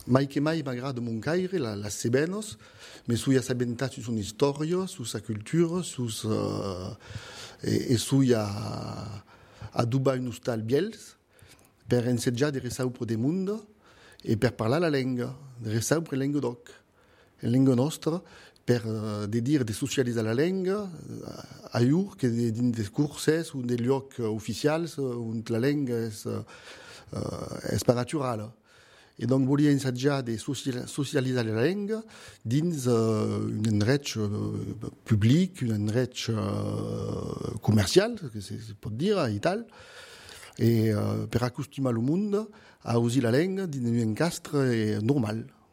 Mai que mai m'agrada Moncaire, las sebenos, me sui assabentat su historia, su sa cultura, e sui a dubar un hostal biels, per enseggiare di resaupre del mondo e per parlare la lingua, di resaupre la lingua doc, la lingua nostra, per dire di socializzare la lingua, a io che in dei corsi o degli luoghi ufficiali, la lingua è naturale. E donc volia ensaggiare di socializzare la lingua dins un endretch public, un endretch commercial, che si può dire a Italia, e per accostumare il mondo a usare la lingua dins un incastre normal.